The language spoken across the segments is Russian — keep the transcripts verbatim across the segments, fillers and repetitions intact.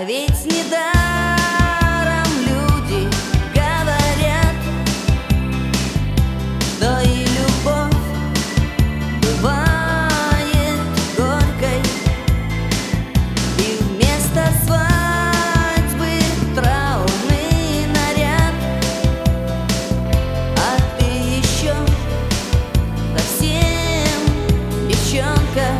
ведь недаром люди говорят, что и любовь бывает горькой, и вместо свадьбы траурный наряд, а ты еще совсем девчонка.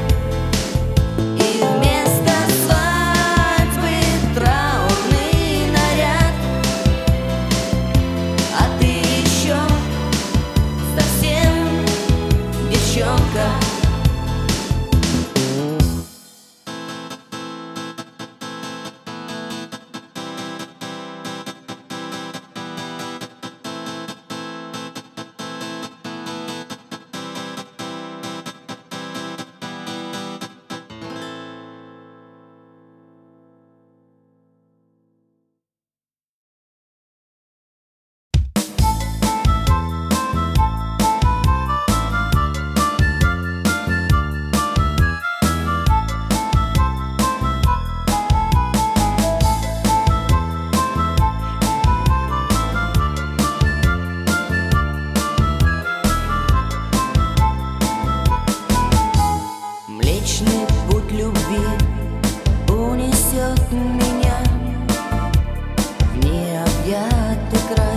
Млечный путь любви унесет меня в необъятный край.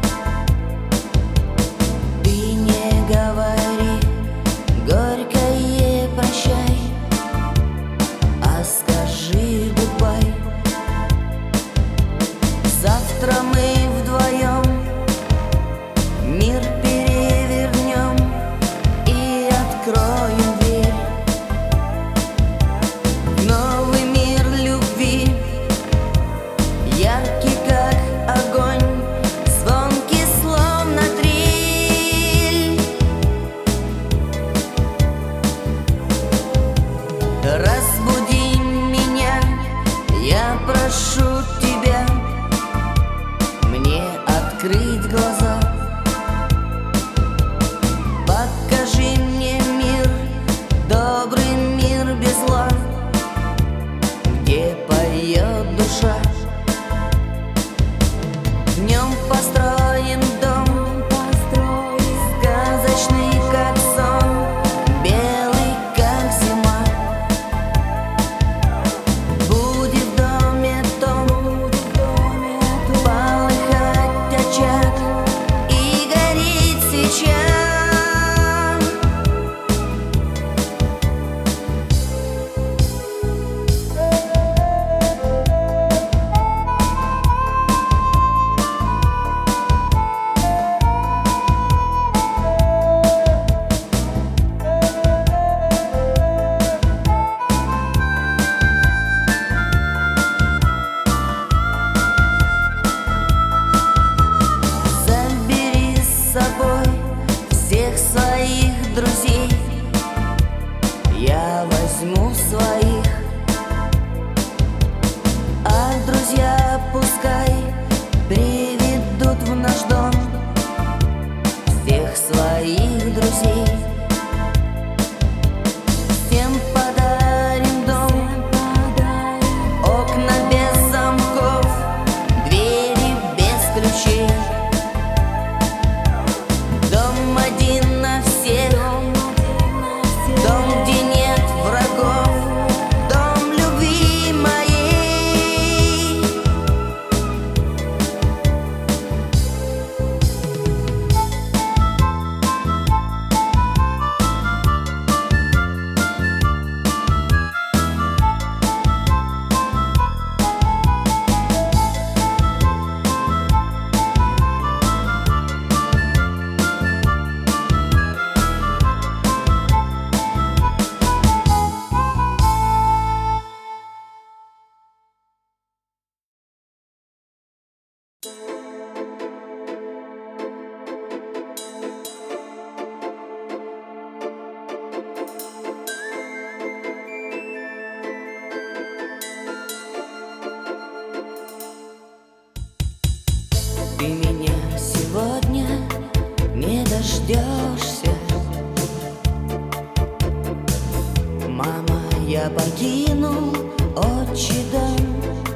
Ты не говори горькое прощай, а скажи гудбай. Завтра мы вдвоем мир перевернем и откроем дверь. Новый мир любви, яркий как огонь, звонкий словно триль. Разбуди меня, я прошу тебя, мне открыть глаза. Покажи мне мир, добрый мир без зла, где поет душа. Днем построен дом, сказочный как сон, белый как зима. Будет в доме том полыхать очаг и гореть свеча. Забери с собой всех своих друзей, я возьму своих, а друзья пускай приведут в наш дом всех своих друзей. Всем подарим дом, окна без замков, двери без ключей. Дом один на всех, дом, где нет врагов, дом любви моей. Ты меня сегодня не дождешься, мама, я покинул отчий дом.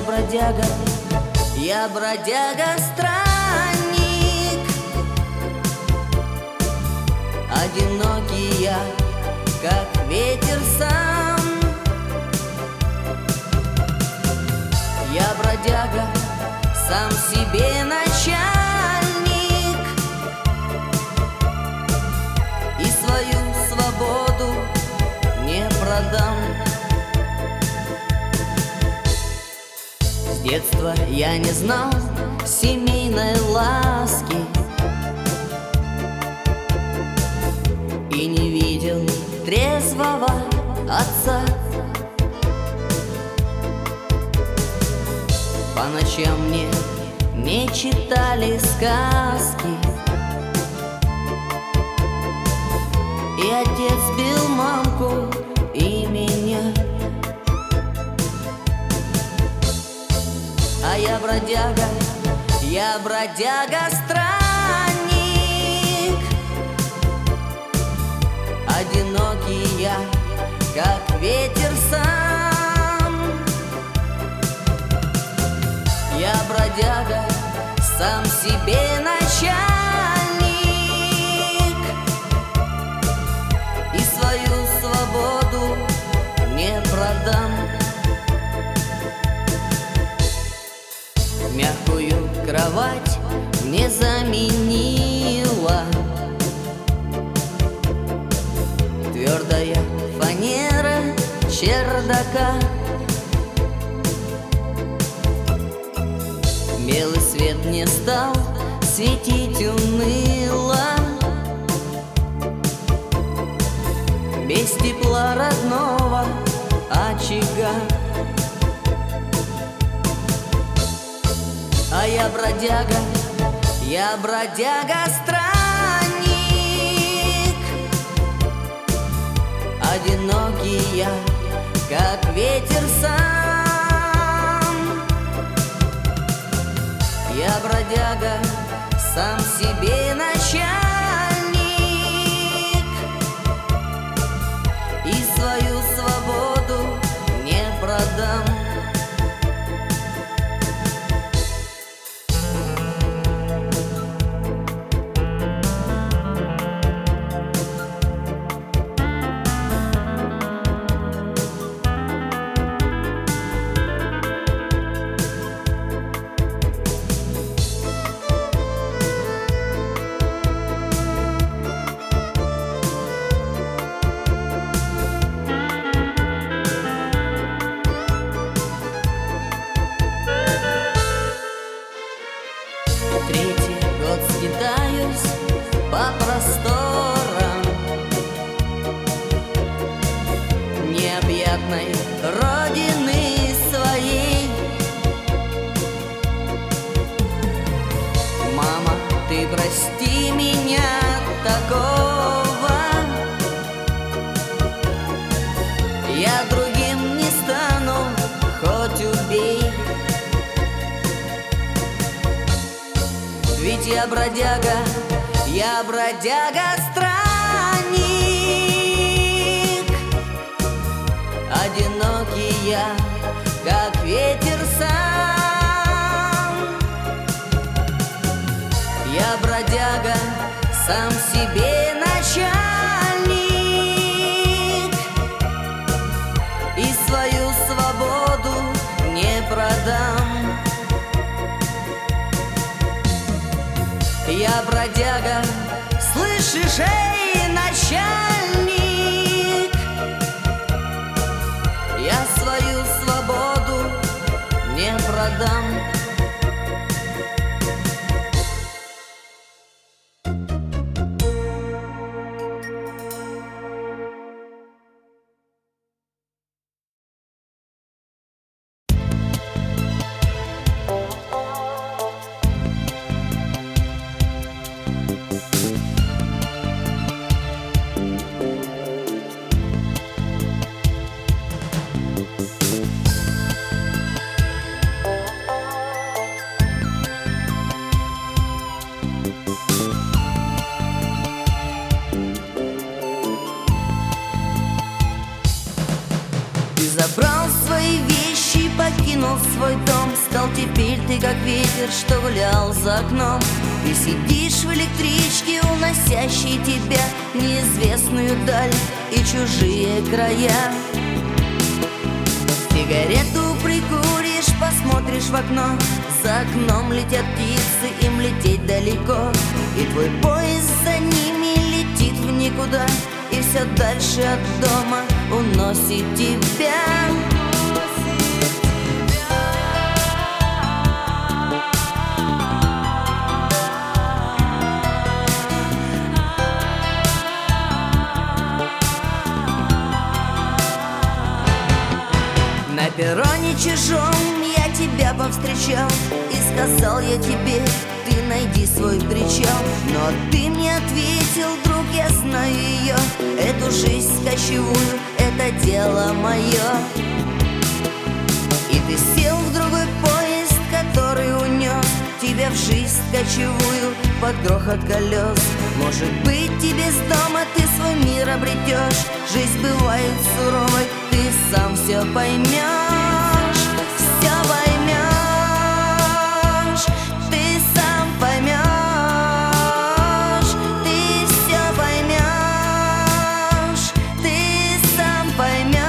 бродяга, я бродяга-странник, одинокий я, как ветер сам. Я бродяга, сам себе начальник, и свою свободу не продам. С детства я не знал семейной ласки и не видел трезвого отца. По ночам мне не читали сказки, и отец бил мамку и меня. А я бродяга, я бродяга-странник, одинокий я, как ветер сам. Я бродяга, сам себе начальник, и свою свободу не продам. Мягкую кровать мне заменила твердая фанера чердака. Белый свет не стал светить уныло, без тепла родного очага. А я бродяга, я бродяга-странник, одинокий я, как ветер сам. Я бродяга, сам себе начальник, и свою свободу не продам. Третий год скитаюсь по просторам необъятной родины своей. Мама, ты прости меня такого, я другим не стану, хоть убей. Ведь я бродяга, я бродяга-странник, одинокий я, как ветер сам. Я бродяга, сам себе начальник, и свою свободу не продам. Я бродяга, слышишь, эй, начальник, я свою свободу не продам. Забрал свои вещи, покинул покинул свой дом, стал теперь ты как ветер, что гулял за окном. Ты сидишь в электричке, уносящей тебя в неизвестную даль и чужие края. Сигарету прикуришь, посмотришь в окно. За окном летят птицы, им лететь далеко. И твой поезд за ними летит в никуда, и все дальше от дома уносит тебя. На перроне чужом я тебя повстречал, и сказал я тебе: ты найди свой причал. Но ты мне ответил: друг, я знаю ее, эту жизнь кочевую, это дело мое. И ты сел в другой поезд, который унес тебя в жизнь кочевую под грохот колес. Может быть, тебе с дома ты свой мир обретешь. Жизнь бывает суровой, ты сам все поймешь. Все поймешь, ты сам поймешь, ты все поймешь, ты сам поймешь.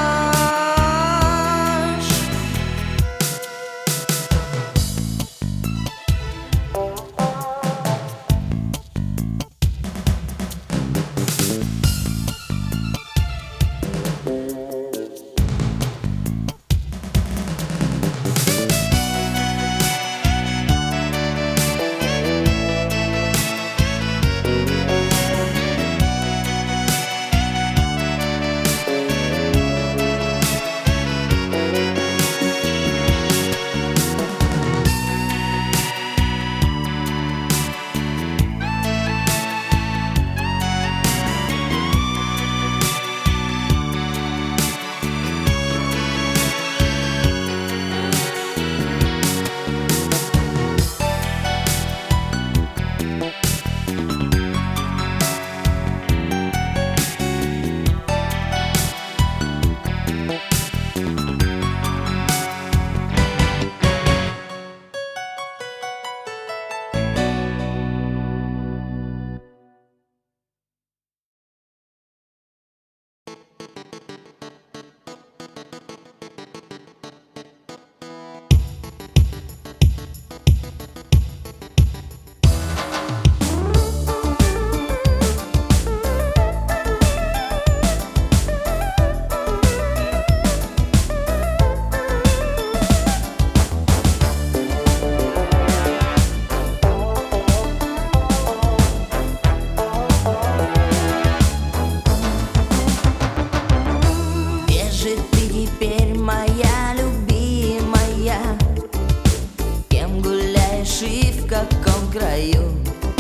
Краю.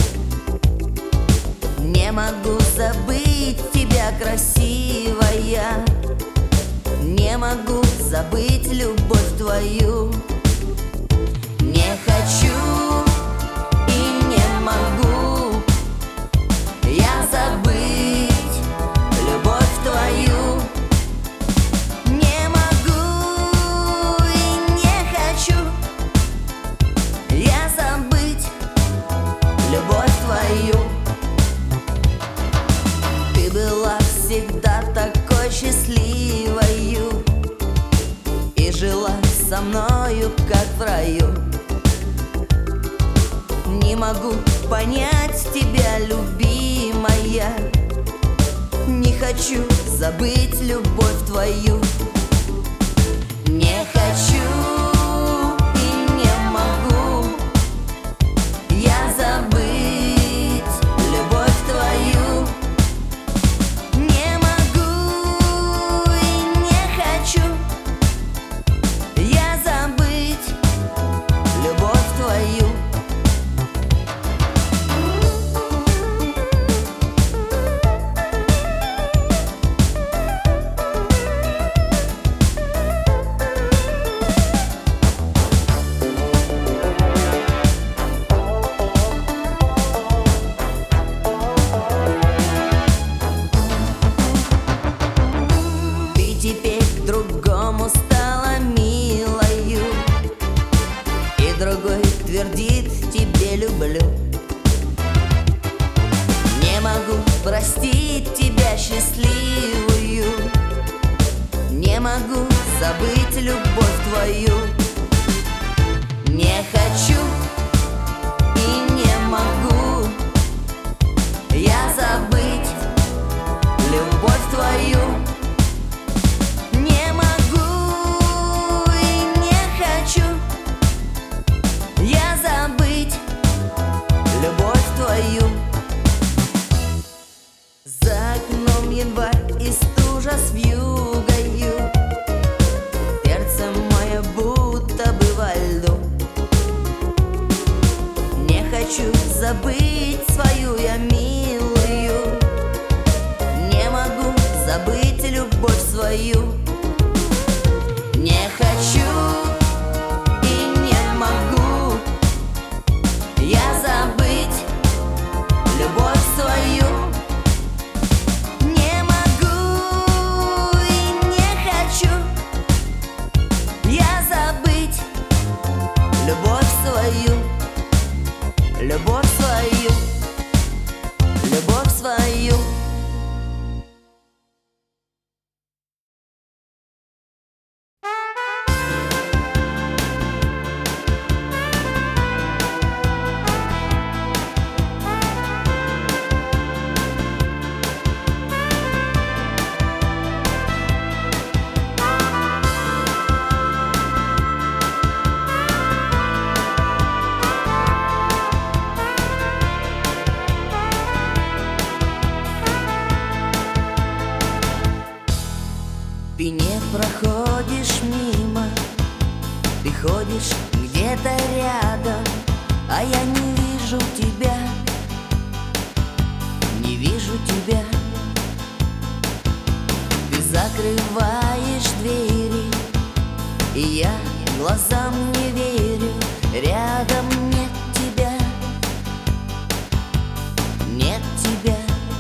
Не могу забыть тебя, красивая, не могу забыть любовь твою. Не хочу и не могу я забыть любовь твою. Не могу и не хочу я забыть любовь твою. Ты была всегда такой счастливою и жила со мною, как в раю. Не могу понять тебя, любимая, не хочу забыть любовь твою. Не хочу и не могу я забыть любовь твою. Не могу и не хочу я забыть любовь твою. Теперь к другому стала милая, счастливую. Не могу забыть любовь твою. Не хочу и не могу я забыть любовь твою. Не могу и не хочу я забыть любовь твою. За окном январь и стужа с вьюгою, сердце мое будто бы во льду. Не хочу забыть свою я милую. Не могу забыть любовь свою. Не хочу и не могу я забыть любовь свою. Не могу и не хочу я забыть любовь свою. Любовь свою, любовь свою. Ты не проходишь мимо, ты ходишь где-то рядом, а я не вижу тебя, не вижу тебя. Ты закрываешь двери, и я глазам не верю. Рядом нет тебя, нет тебя.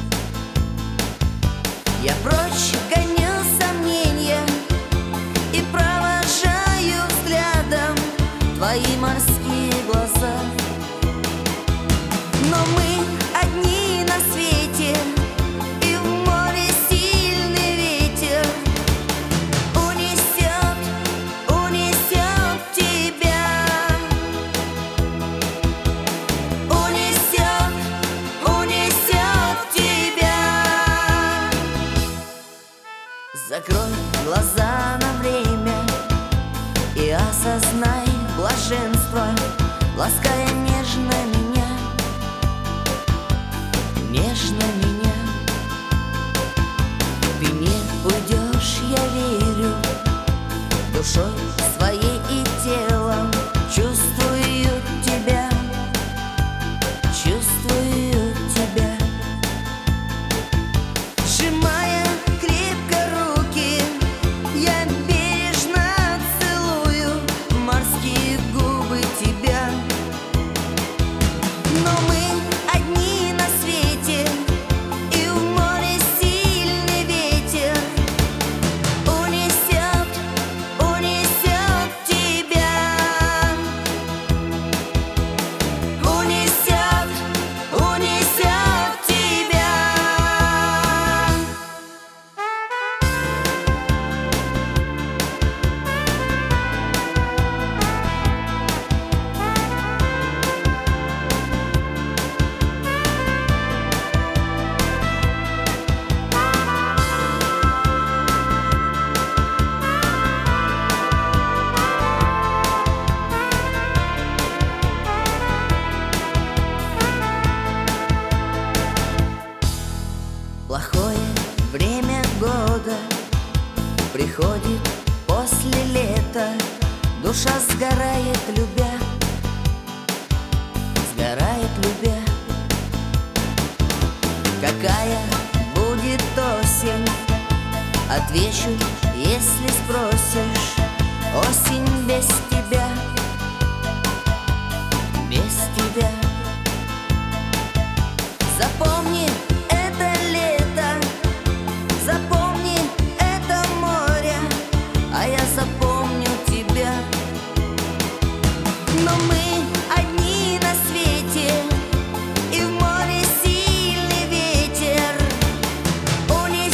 Я прочь гоню сомнения и провожаю взглядом твои морские глаза. Но мы одни на свете, и в море сильный ветер унесет, унесет тебя, унесет, унесет тебя. Закрой глаза на время и осознай блаженство, лаская нежно меня, нежно меня. Ты не уйдешь, я верю, душой своей и телом. Чувствую тебя, чувствую тебя. Сжимая крепко руки, я бережно целую морские губы тебя. Но мы одни на свете, и в море сильный ветер унесет, унесет тебя, унесет, унесет тебя. Плохое время года приходит после лета. Душа сгорает, любя, сгорает, любя. Какая будет осень? Отвечу, если спросишь. Осень без тебя, без тебя. Запомни это лето, запомни это море, а я запомню тебя. Но мы одни на свете, и в море сильный ветер унесет.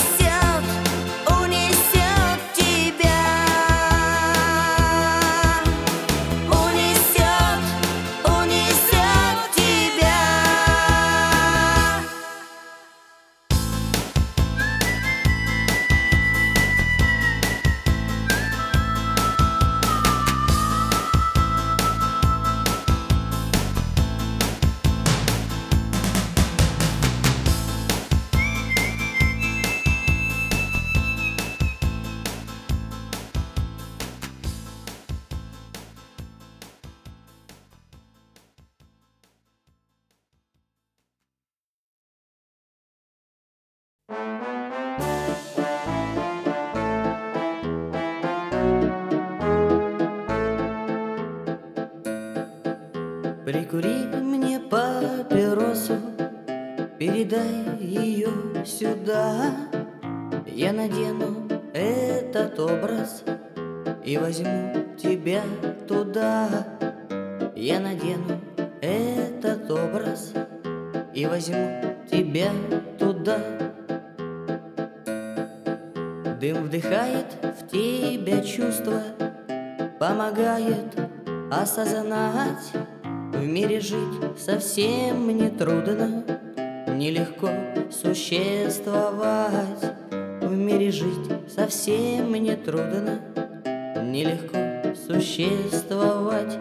Прикури мне папиросу, передай ее сюда. Я надену этот образ и возьму тебя туда. Я надену этот образ и возьму тебя туда. Дым вдыхает в тебя чувства, помогает осознать: в мире жить совсем не трудно, нелегко существовать. В мире жить совсем не трудно, нелегко существовать.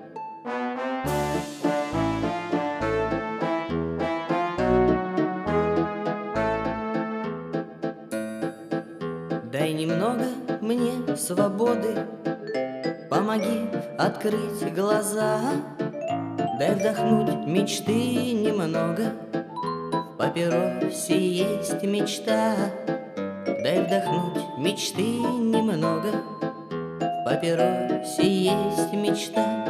Дай немного мне свободы, помоги открыть глаза. Дай вдохнуть мечты немного, в папиросе есть мечта. Дай вдохнуть мечты немного, в папиросе есть мечта.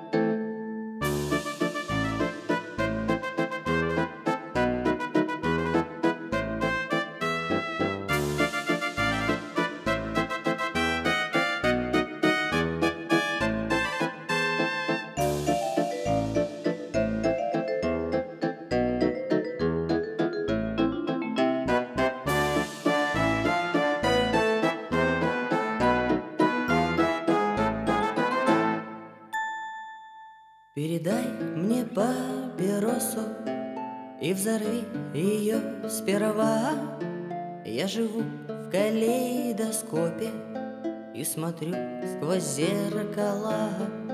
Передай мне папиросу и взорви ее сперва. Я живу в калейдоскопе и смотрю сквозь зеркала.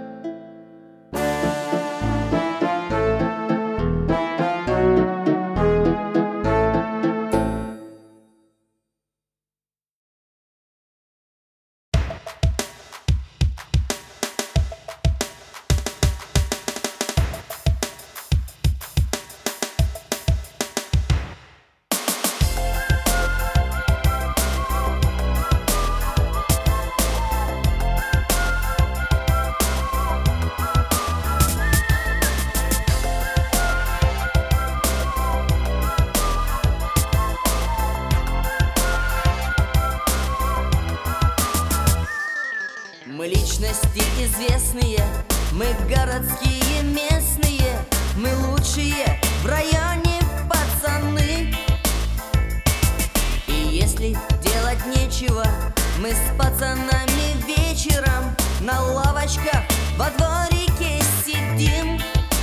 Мы личности известные, мы городские местные, мы лучшие в районе пацаны. И если делать нечего, мы с пацанами вечером на лавочках во дворике сидим.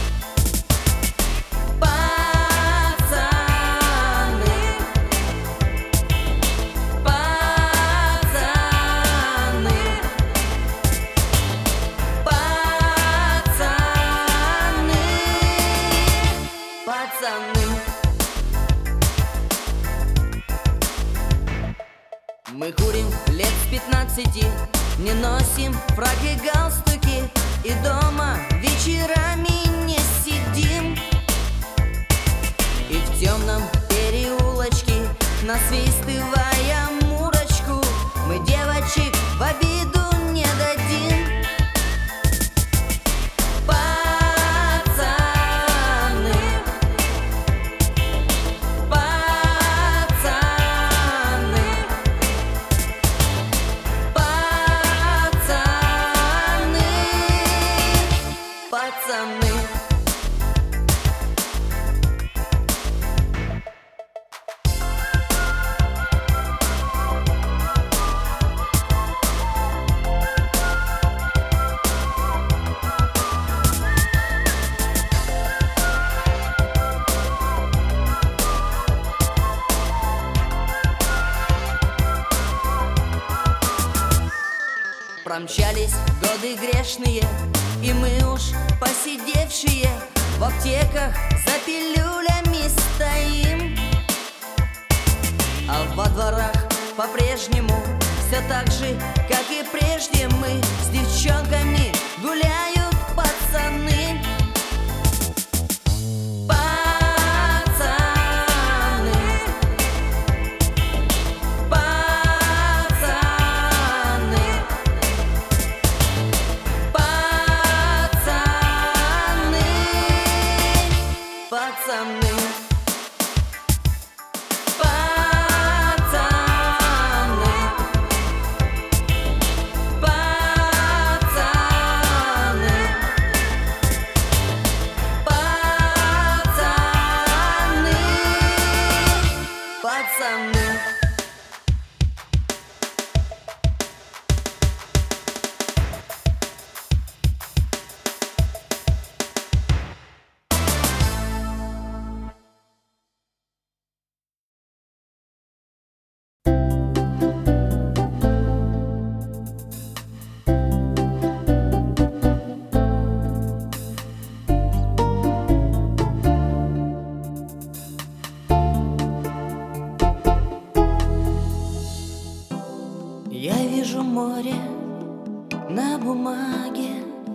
Мы курим лет с пятнадцати, не носим фрак и галстуки, и дома вечерами не сидим. И в темном переулочке, насвистывая мурочку, мы девочек в обиду не дадим. Промчались годы грешные, и мы уж посидевшие в аптеках за пилюлями стоим. А во дворах по-прежнему все так же, как и прежде, мы с девчонками гуляют пацаны. Пацаны, море на бумаге,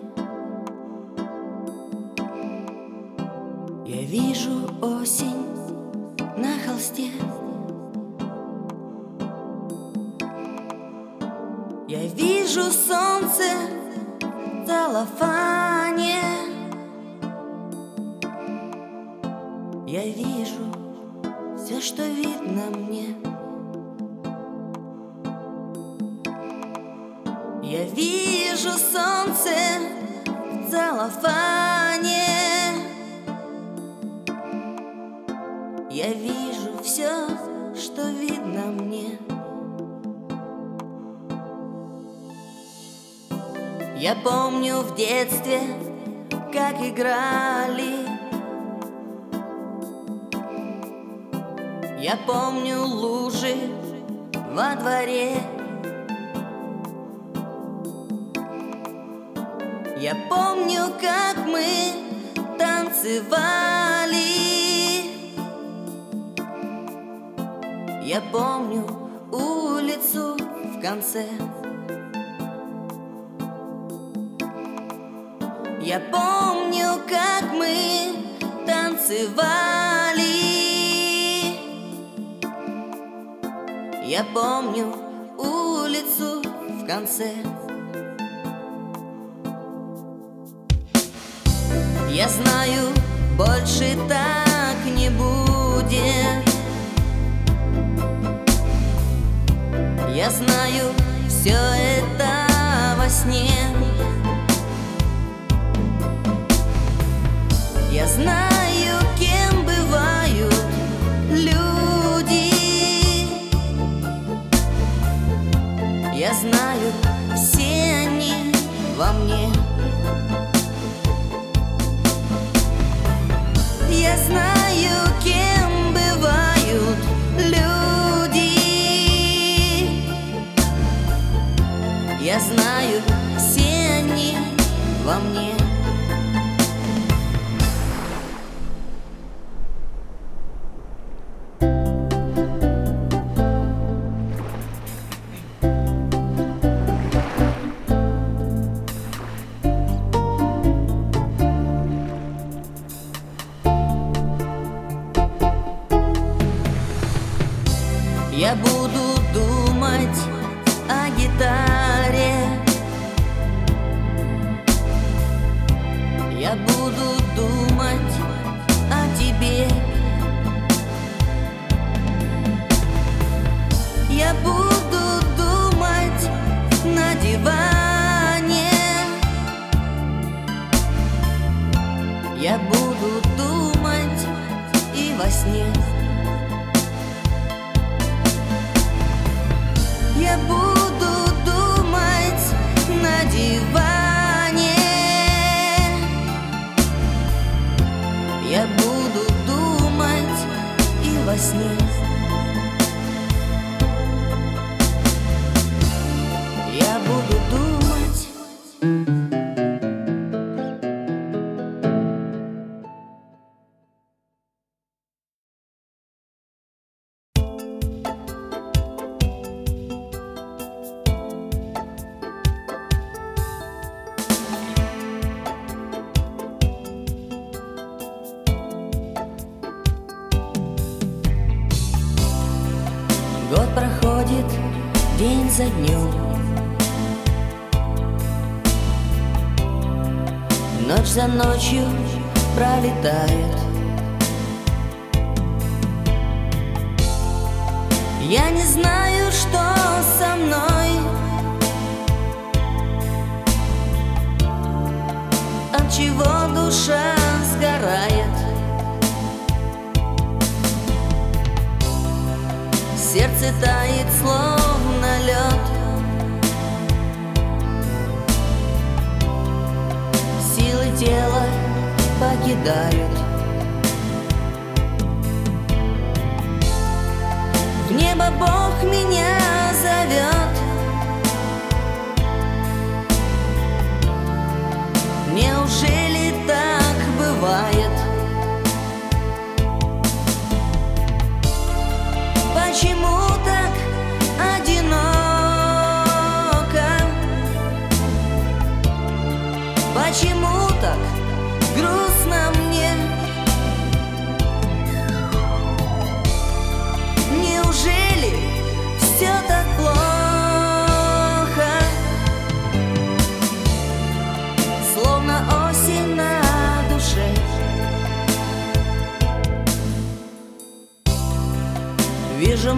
я вижу осень на холсте, я вижу солнце в целлофане, я вижу все, что видно мне. Я вижу солнце в целлофане, я вижу все, что видно мне. Я помню в детстве, как играли, я помню лужи во дворе, я помню, как мы танцевали, я помню улицу в конце, я помню, как мы танцевали, я помню улицу в конце. Я знаю, больше так не будет. Я знаю, все это во сне. Я знаю, кем бывают люди. Я знаю, все они во мне. Я знаю, кем бывают люди. Я знаю, все они во мне. Я буду думать о гитаре, я буду думать о тебе, я буду думать на диване, я буду думать и во сне. Я буду думать на диване, я буду думать и во сне. Я буду думать. Год проходит день за днем, ночь за ночью пролетает. Я не знаю, что со мной, от чего душа сгорает. Сердце тает, словно лед. Силы тела покидают. В небо Бог меня зовет. Неужели так бывает? Почему так одиноко?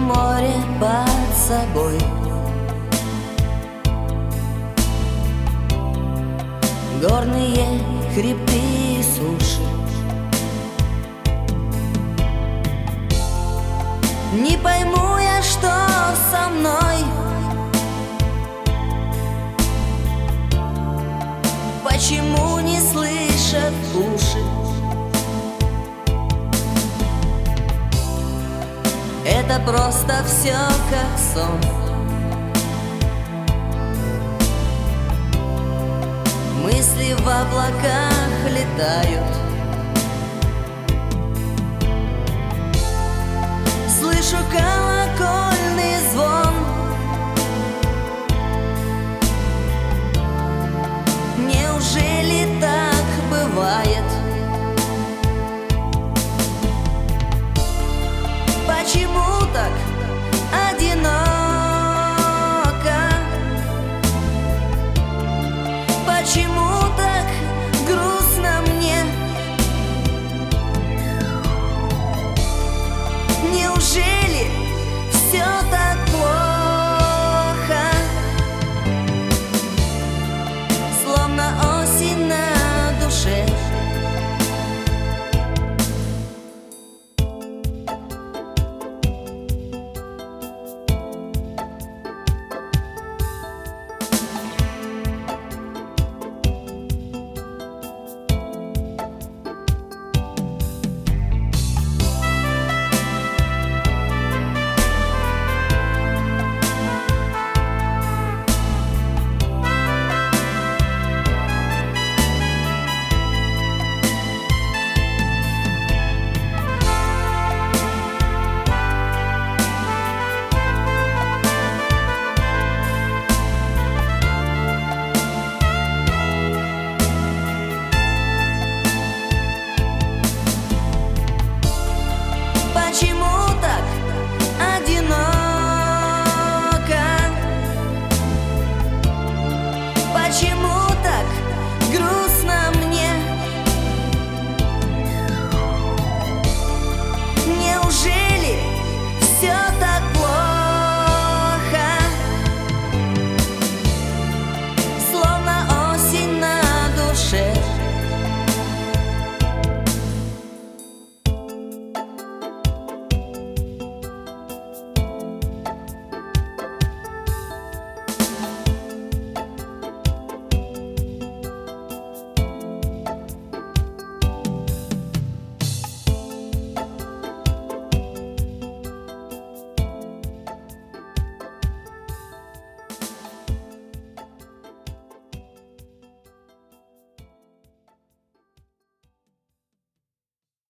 море под собой. Горные хребты и суши. Не пойму я, что со мной. Почему не слышат уши? Это просто все как сон. Мысли в облаках летают. Слышу, как